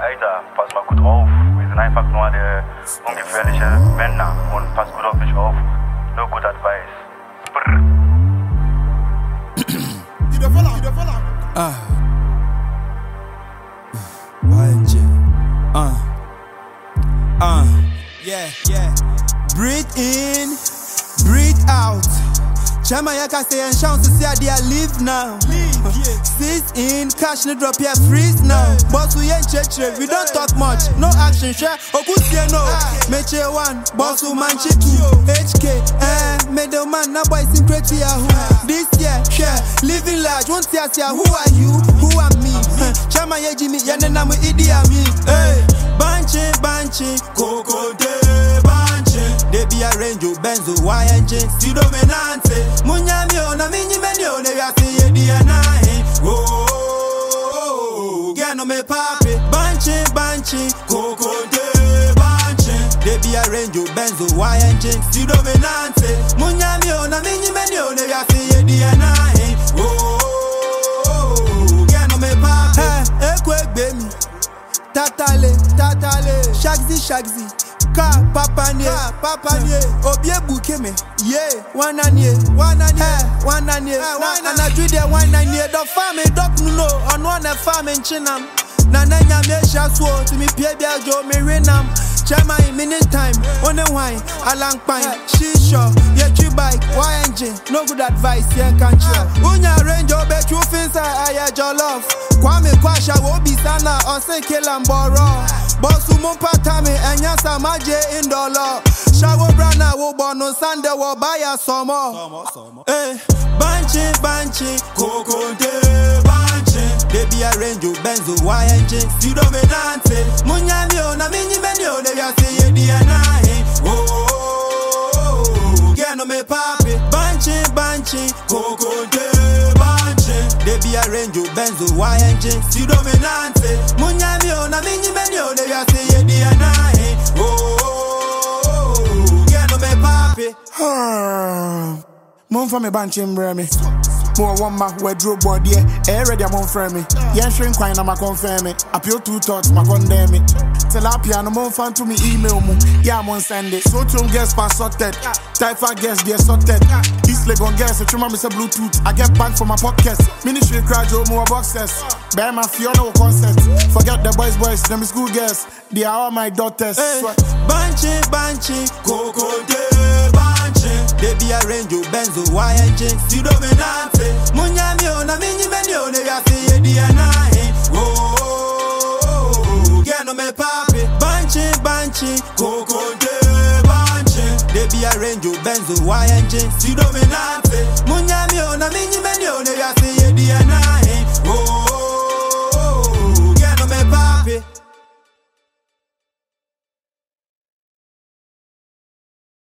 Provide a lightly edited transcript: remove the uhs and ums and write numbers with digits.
Alter, pass mal gut drauf. Wir sind einfach nur der ungefährliche Männer und pass gut auf mich auf. No good advice. Brr. Yeah. Breathe in, breathe out. Chama yaka say and shout to see how they live now. Six in, cash no drop here, freeze now. Boss we ain't church, we don't talk much. No action, share. Okusie no. Meche 1, boss who manche 2. HK, middleman, now boys in pretty yahoo. This year, share, living large. Won't see us here, who are you? Who are me? Chama ye Jimmy, yanena mu idi ami. Hey, banche, coco de banche. They be a Range Benzo, YNJ, Sido Menante. Munyami ona minyi menyo, ne ya see ye DNA. Oh, get no me papi. Banche, coco de banche. They be a Range Benzo, YNJ, Sido Menante. Munyami ona minyi menyo, ne ya see ye DNA. Oh, get no me papi. Ekwe baby. Tatale, Shagzy, Ka, Papa nie, Obie Bukeme, yeah, one and ye, and I do the 1 year, the farm, Doc Nuno, on one farm in Chinam, Nananya Mesha swore to me, Pierre Joe, Mirinam, Chama in minute time, on a wine, Alang Pine, Shisha, yeah, you bike, YNJ, no good advice, yeah, can't you? Unya range, your bet you fins, I your love. Kwame Kwasha will be sana on St. Kilamboro. Bosu Mumpatame and Yasa Maje in dollar. Shawo Brana will born on Sunday will buy a summer. Eh, Banche, Coco de Banche. They be a Range Benzo, YNJ, Sido Menante. Munyamio, Namini Menio, they are saying DNA. Oh, get no me papi. Banche, Coco de They be a Range Benzo, YNJ, Sido Menante. Munyami ona minyi menyo, they are say DNA. Oh, get no me papi. Mon for me banche mbremi. More one ma we draw body, ready a mon friend me. Yen shrink quine na ma confirm me. Appeal 2 thoughts, ma condemn me. Tilapia no mon fan to me email mu. Yeah, mon send it. So to guess pass sorted. Typha guess they sorted. East Legon guess, it remember say Bluetooth. I get back from my pockets. Ministry crowd, Joe more boxes. Bear my Fiona concert. Forget the boys, them is school girls. They are all my daughters. Hey, Banche, Coco de Banche. They be a Range Benzo, YNJ, Sido Menante. Munyami ona minyi menyo, they are say DNA. Oh, get no me papi. Banche, Coco de Banche. They be a Range Benzo, YNJ, Sido Menante. Munyami ona minyi